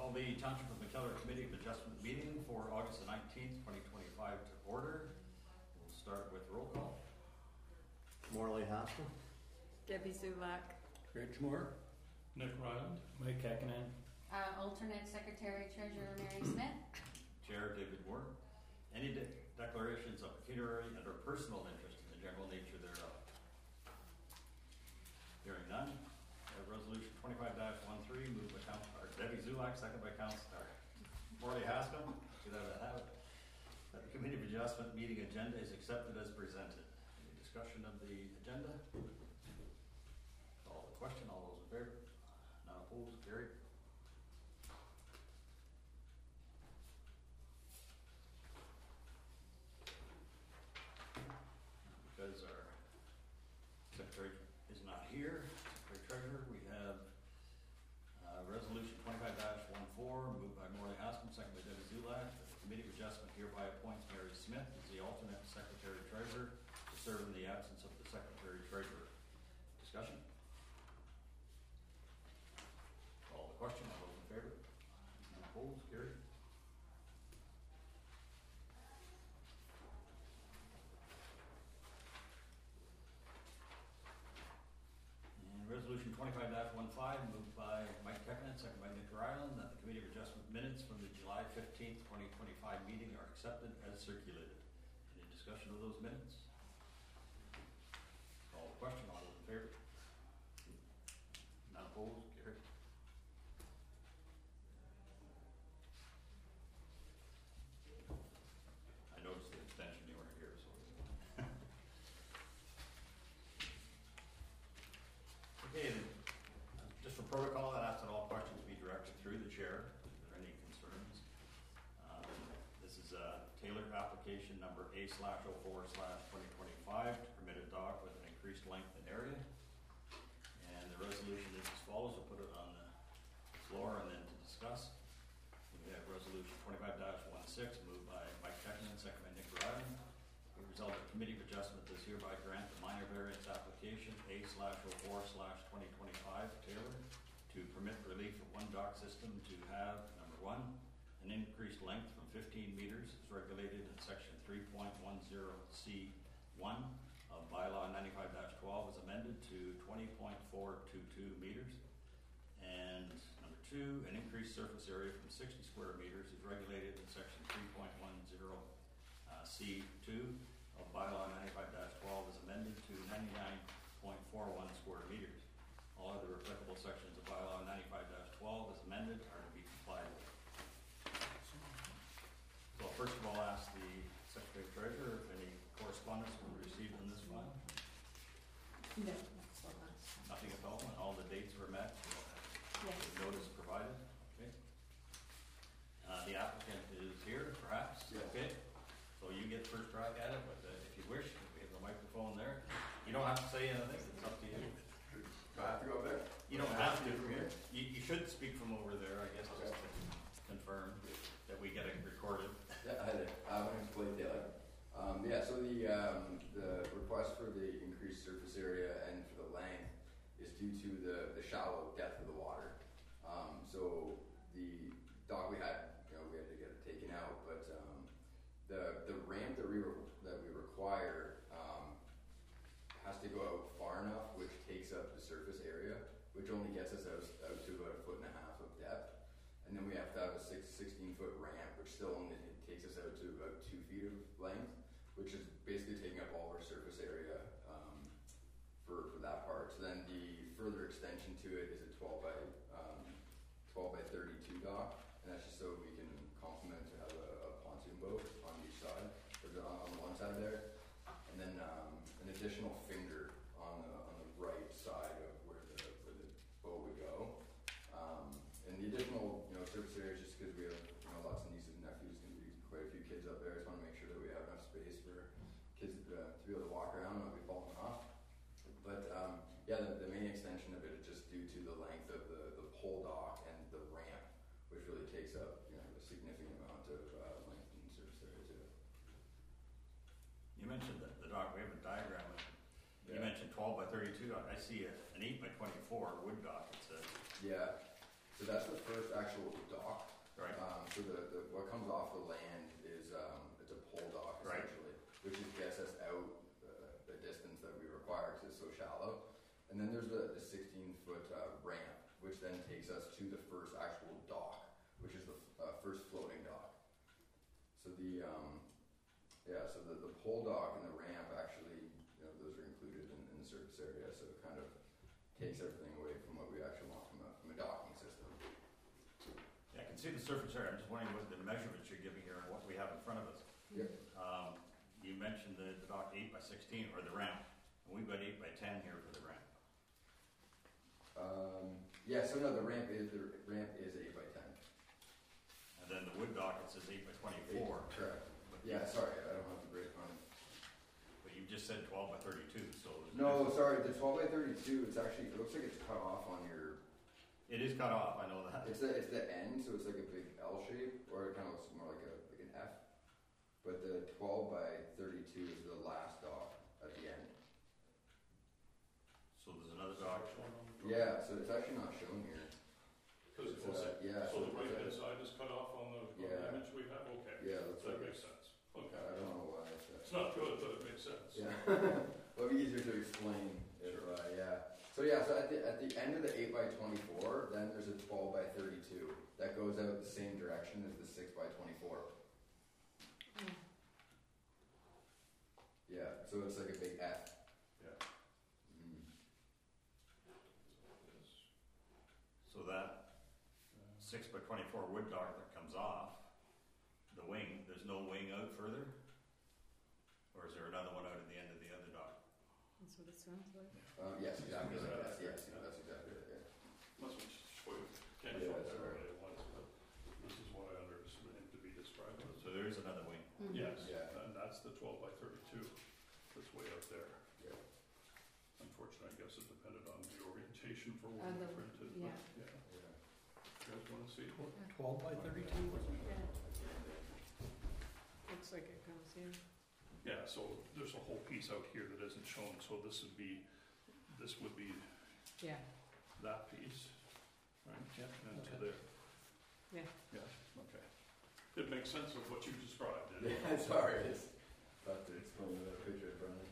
Call the Township of McKellar Committee of Adjustment meeting for August the 19th, 2025 to order. We'll start with roll call. Morley Haskell. Debbie Zulak. Rich Moore. Nick Ryland. Mike Kakinen. Alternate Secretary Treasurer Mary Smith. Chair David Moore. Any declarations of pecuniary and or personal interest in the general nature thereof? Hearing none. Resolution 25-13 moved by Councilor Debbie Zulak, second by Councilor Morley Haskell. See that I have it. That the Committee of Adjustment meeting agenda is accepted as presented. Any discussion of the agenda? Call the question. All those in favor? None opposed? Carried. Because our Secretary is not here, Secretary Treasurer, we have Resolution 25-14 moved by Morley Haskell, second by Debbie Zulak. The Committee of Adjustment hereby appoints Mary Smith as the alternate Secretary Treasurer to serve in the absence of the Secretary Treasurer. Discussion? Call the question. All those in favor? None opposed? Carried. Resolution 25-15 moved by Mike Kakinen, second by Nick Ryland, that the Committee of Adjustment minutes from the July 15th, 2025 meeting are accepted as circulated. Any discussion of those minutes? Call the question. All those in favor? None opposed? Carried. I noticed the extension you weren't here, so. Okay, just for protocol, I ask that all questions be directed through the chair if there are any concerns. This is a tailored application number A/04/2025 to permit a dock with an increased length and area. And the resolution is as follows. We'll put it on the floor and then to discuss. We have resolution 25-16 moved by Mike Kakinen, second by Nick Ryland. The result of the Committee of Adjustment is hereby grant the minor variance application A/04/2025 Taylor to permit relief of one dock system to have, number one, an increased length from 15 meters as regulated in section 3.10C1 of bylaw 95-12 as amended to 20.422 meters. And number two, an increased surface area from 60 square meters is regulated in section 3.10 C2 of bylaw 95-12 is amended to 99.41 square meters. All other applicable sections of bylaw 95-12 as amended are to be complied with. So first of all, ask the Secretary Treasurer if any correspondence was received in this file. No. Nothing at all, and all the dates were met. Yes. The notice provided. Okay. The applicant is here, perhaps. Yes. Okay. So you get first crack at it, but if you wish, we have the microphone there. You don't have to say anything. It's up to you. Do I have to go up there? You don't have to from here. You should speak from over there, I guess, Okay. just to confirm that we get it recorded. Yeah, hi there. My name's Blake Taylor. So the request for the increased surface area and for the length is due to the shallow depth of the water. So the dock we had to get it taken out, but the ramp that we require has to go out far enough, which takes up the surface area, which only gets us out to about 1.5 feet of depth. And then we have to have a 16-foot ramp, which still only takes us out to about 2 feet of length, which is basically taking up all of our surface area for that part. So then the further extension to it is a 12 by 32 dock, and that's just so we can complement to have a pontoon boat on each side, or on one side there, and then an additional finger on the right side of where the boat would go. And the additional surface area is just because we have lots of nieces and nephews, going to be quite a few kids up there. I just want to make sure that we have enough space for kids to be able to walk around and not be falling off. But the main extension of it is just due to the length of the pole dock and the ramp, which really takes up a significant amount of length and surface area too. You mentioned the dock. We have a diagram of it. You mentioned 12 by 32 dock. I see an 8 by 24 wood dock. It says. Yeah. So that's the first actual dock. Right. So what comes off the land is it's a pole dock Right. essentially, which is gets us out the distance that we require because it's so shallow. And then there's the 16-foot ramp, which then takes us to the first actual dock, which is the first floating dock. So the pole dock and the ramp actually, those are included in the surface area, so it kind of takes everything away from what we actually want from a docking system. Yeah, I can see the surface area. I'm just wondering what the measurements you're giving here and what we have in front of us. Yep. You mentioned the dock 8 by 16 or the ramp, and we've got 8 by 10 here for the ramp. So no, the ramp is 8 by 10. And then the wood dock, it says 8 by 24. Correct. Yeah, sorry, I don't have the break on. But you just said 12 by 32, so. No, sorry, the 12 by 32, it looks like it's cut off on your. It is cut off, I know that. It's the end, so it's like a big L shape, or it kind of looks more like an F. But the 12 by 32 is the last dock at the end. So there's another dock. Yeah, so it's actually not shown here. Because So the right hand side is cut off on the image we have. Okay. Yeah, looks That like makes sense. Okay. I don't know why. It's not good, but it makes sense. Yeah. It'll be easier to explain. If, So at the end of the 8 by 24, then there's a 12 by 32 that goes out the same direction as the 6 by 24. Yeah, so it's like a big F. Yeah. So that 6 by 24 wood dock that comes off, the wing, there's no wing out further? Or is there another one out at the end of the other dock? That's what it sounds like. Yes, exactly. Yes, that's exactly right. Yeah. Must be can't Yeah, show that's that right. right at once, but this is what I understood him to be describing. So there is another wing. Yes, Yeah. and that's the 12 by 32. That's way up there. Yeah. Unfortunately, I guess it depended on the orientation for where the- we printed. yeah. But, Yeah. You guys want to see? 12 by 32? Yeah. Looks like it comes here. Yeah, so there's a whole piece out here that isn't shown, so this would be Yeah. that piece, right? Yep. And to Okay. there. Yeah. Yeah, okay. It makes sense of what you described. Yeah, sorry. It's tough to explain with a picture in front of me.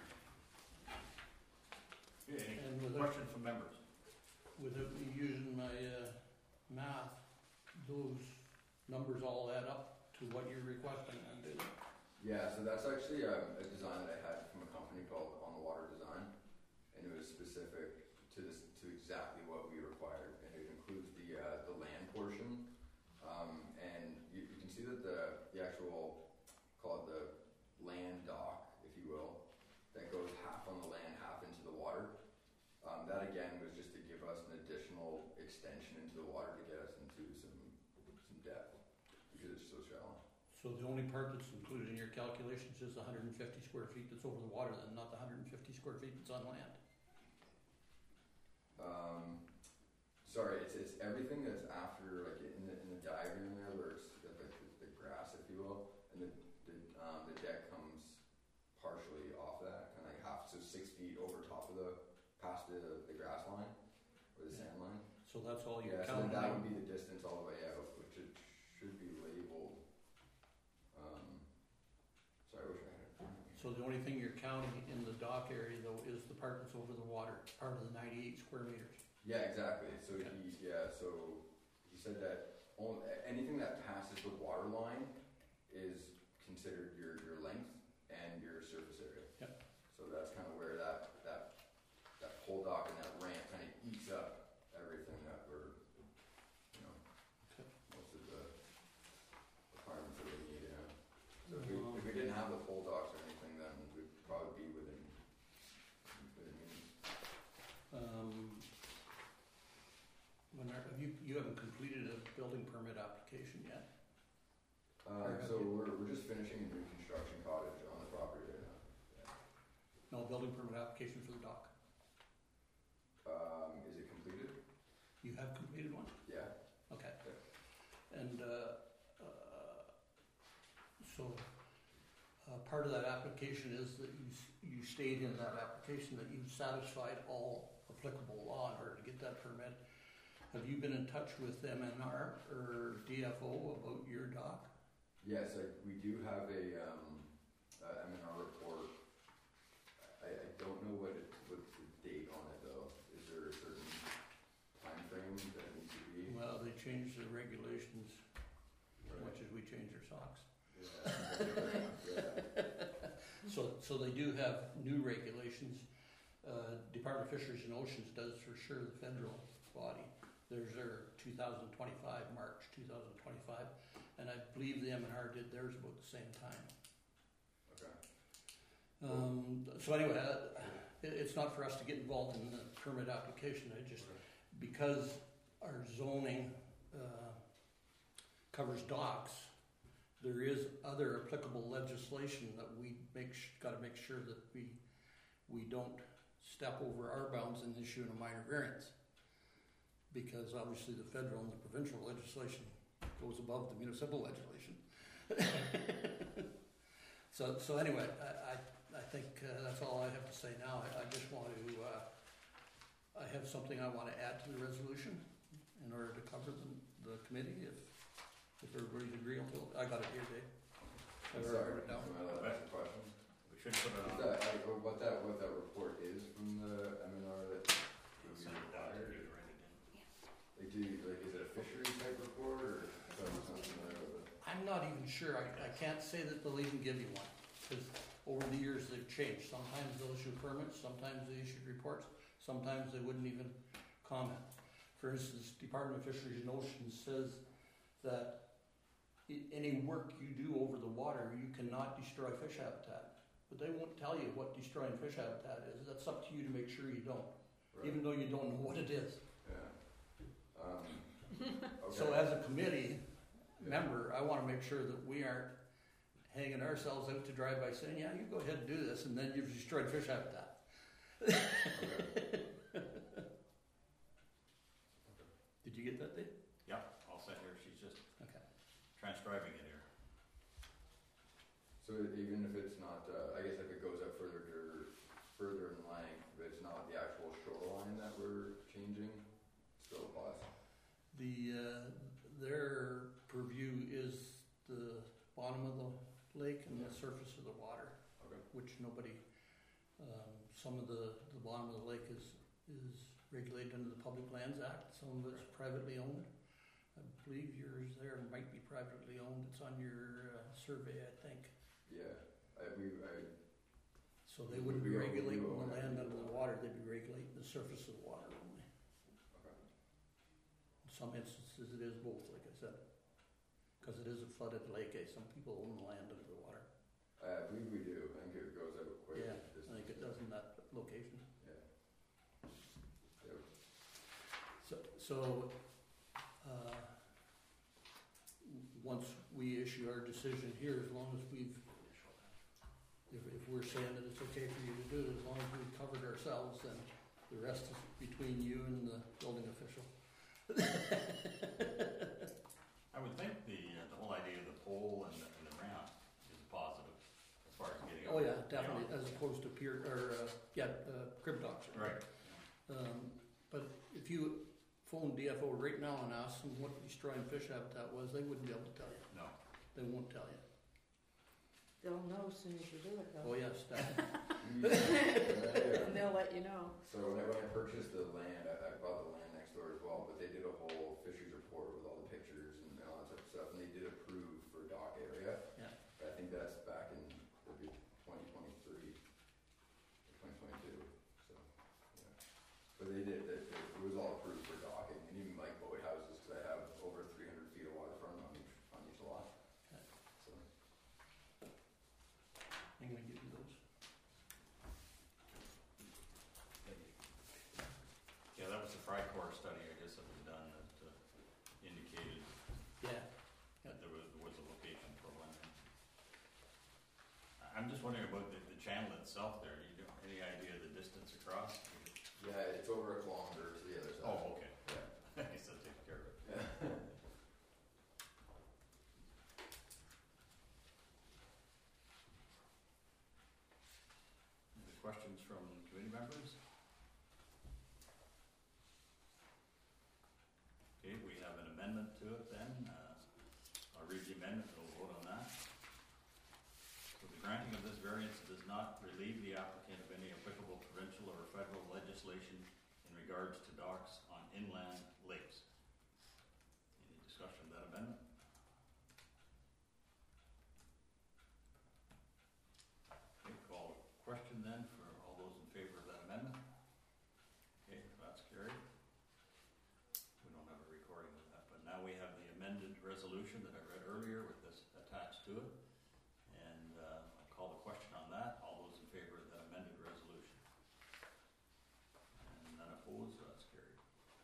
Okay, any And without, questions from members? without me using my math, those numbers all add up to what you're requesting, and do they? Yeah, so that's actually a design that I had from a company called On the Water Design, and it was specific to exactly what we required, and it includes the land portion, and you can see that the actual, call it the land dock, if you will, that goes half on the land, half into the water. That again was just to give us an additional extension into the water to get us into some depth because it's so shallow. So the only part that's included in your calculations is the 150 square feet that's over the water, then not the 150 square feet that's on land? Sorry, it's everything that's after, like in the diagram there, where it's got the grass, if you will, and the deck comes partially off that, kind of like half, so 6 feet over top of past the grass line or the sand line. So that's all you're Yeah, so then counting? that would be the distance all the way out, which it should be labeled. Sorry, I wish I had it in front of me. So the only thing you're counting in the dock area though is the part that's over the water, part of the 98 square meters? Yeah, exactly. So Okay. he said that anything that passes the water line is considered your length and your surface area. Yep. So that's kind of where that pole dock and that ramp kind of eats up everything that we're, Okay. most of the requirements that we need. Yeah. So if we didn't have the pole docks or anything, then we'd probably be within means. You haven't completed a building permit application yet? So we're just finishing a new construction cottage on the property right now. No building permit application for the dock? Is it completed? You have completed one? Yeah. Okay. Yeah. And part of that application is that you state in that application that you've satisfied all applicable law in order to get that permit. Have you been in touch with MNR or DFO about your dock? Yes, we do have a MNR report. I don't know what's the date on it though. Is there a certain time frame that it needs to be? Well, they changed their regulations as much as we change our socks. Yeah. So they do have new regulations. Department of Fisheries and Oceans does for sure, the federal body. There's their 2025, March 2025, and I believe the M&R did theirs about the same time. Okay. So anyway, it's not for us to get involved in the permit application. I just, because our zoning covers docks, there is other applicable legislation that we got to make sure that we don't step over our bounds in issuing a minor variance. Because obviously the federal and the provincial legislation goes above the municipal legislation. So anyway, I think that's all I have to say now. I just want to, I have something I want to add to the resolution in order to cover the committee if everybody's agreeable to it. I got it here, Dave. I wrote it down. Am I allowed to ask a question? We should put it on. What that report is from the MNR that We'll send it down to you, write it in. is it a fishery type report or something like that? I'm not even sure. I can't say that they'll even give you one, because over the years they've changed. Sometimes they'll issue permits, sometimes they issue reports, sometimes they wouldn't even comment. For instance, Department of Fisheries and Oceans says that any work you do over the water, you cannot destroy fish habitat. But they won't tell you what destroying fish habitat is. That's up to you to make sure you don't, Right. even though you don't know what it is. Yeah. Okay. So as a committee member, I want to make sure that we aren't hanging ourselves out to dry by saying, yeah, you go ahead and do this, and then you've destroyed fish habitat. Okay. Did you get that, Dave? Yeah, all set here. She's just Okay. transcribing it here. So even if it's not, I guess if it goes up further in length, but it's not the actual shoreline that we're changing, still applies. Their purview is the bottom of the lake and the surface of the water, Okay. which nobody, some of the bottom of the lake is regulated under the Public Lands Act, some of it's privately owned. I believe yours there might be privately owned, it's on your survey, I think. Yeah. So they wouldn't be We own- regulating we own the it. land under the water, they'd be regulating the surface of the water only. Okay. In some instances it is both, like I said, because it is a flooded lake, some people own the land under the water. I believe we do. I think it goes out quite Yeah, a distance. I think it does in that location. Yeah. Yep. So, once we issue our decision here, as long as if we're saying that it's okay for you to do it, as long as we've covered ourselves, then the rest is between you and the building official. I would think the whole idea of the pole and the ramp is positive as far as getting up. Oh yeah, definitely, as opposed to crib docks. Right. But if you phone DFO right now and ask them what destroying fish habitat was, they wouldn't be able to tell you. No. They won't tell you. They'll know as soon as you do it though. Oh yes, definitely. Yeah. And they'll let you know. So when I purchased the land, I bought the land next door as well, but they did a whole fisheries report with all the pictures and all that type of stuff, and they did approve for dock area. Yeah. I think that's back in maybe 2023 or 2022. So yeah, but they did. It was all approved for docking, and even like boat houses, because I have over 300 feet of waterfront on each lot. Okay. So I'm gonna give you those. Yeah, that was the Frycore study, I guess, that was done that indicated Yeah. that there was a location for one. I'm just wondering about the channel itself there. You got any idea of the distance across? yeah, it's over a kilometer to the other side. Oh, okay. Yeah. I said take care of it. Yeah. Any questions from committee members? amendment to it then. I'll read the amendment and we'll vote on that. So the granting of this variance does not relieve the applicant of any applicable provincial or federal legislation in regards to docks on inland lakes. Any discussion of that amendment? Okay, call question then for all those in favor of that amendment. Okay, that's carried. We don't have a recording of that, but now we have the amended resolution that I read earlier with this attached to it. And I'll call the question on that. All those in favor of that amended resolution? And none opposed, so that's carried.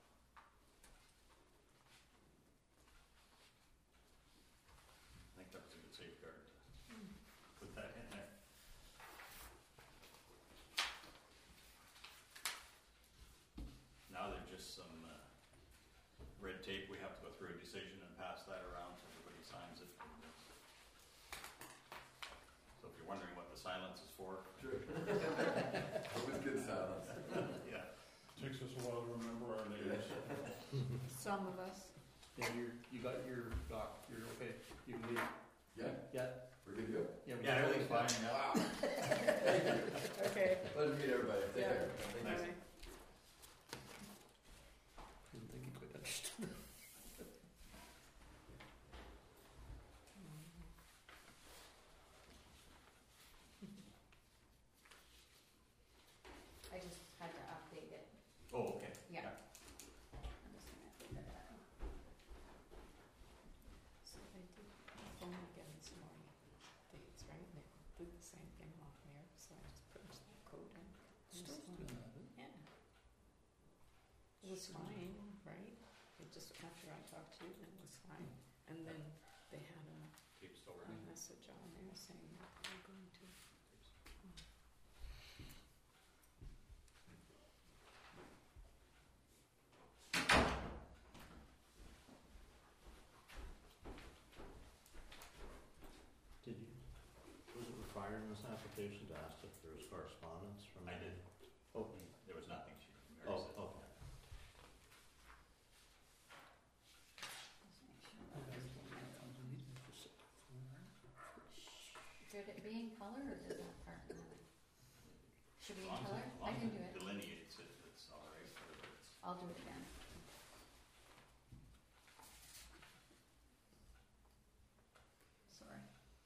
I think that was a good safeguard to put that in there. Now there's just some red tape. We have to go through a decision and pass that around so everybody signs it. So if you're wondering what the silence is for. Sure. Always good silence. Yeah. Takes us a while to remember our names. Some of us. Yeah, you got your doc, you're okay, you can leave. Yeah, Yeah, we're good to go. yeah. we Yeah, got everything's fine. Yeah. Wow. Thank you. Okay. Pleasure to meet everybody. Take Yeah. care. Thank you. Nice. Didn't think you quite understood. I just had to update it. Oh, okay. Yeah. I'm just gonna figure that out. So they did phone again this morning, dates, right? They did the same thing off there, so I just punched that code in. Still doing that, huh? Yeah. It was fine, right? It just, after I talked to you, it was fine. And then they had Tape still a running. message on there saying that they were going to. Did you, was it required in this application to ask if there was correspondence from? I did. Oh, There was nothing. Mary oh, said. okay. Should it be in color or does that part matter? Should be in As long color? as I can do it it. delineates it, it's all right. Whatever it's. I'll do it again. Sorry.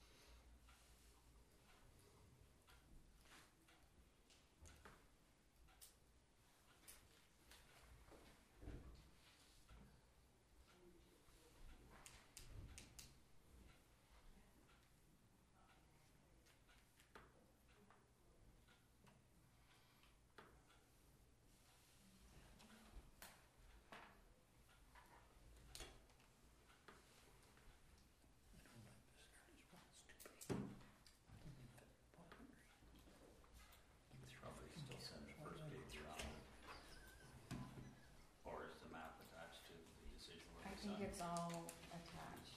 Probably still send the first page around. Or is the map attached to the decision where I we think sign? it's all attached.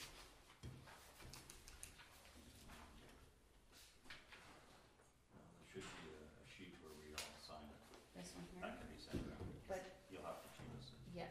There should be a sheet where we all sign it. This one here. That can be sent around. But- You'll have to choose. Yeah.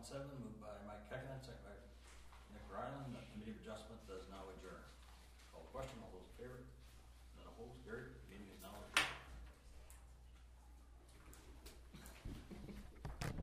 seven, moved by Mike Kekanen, second by Nick Ryland, that committee of adjustment does now adjourn. Call the question, all those in favor? None opposed, carried.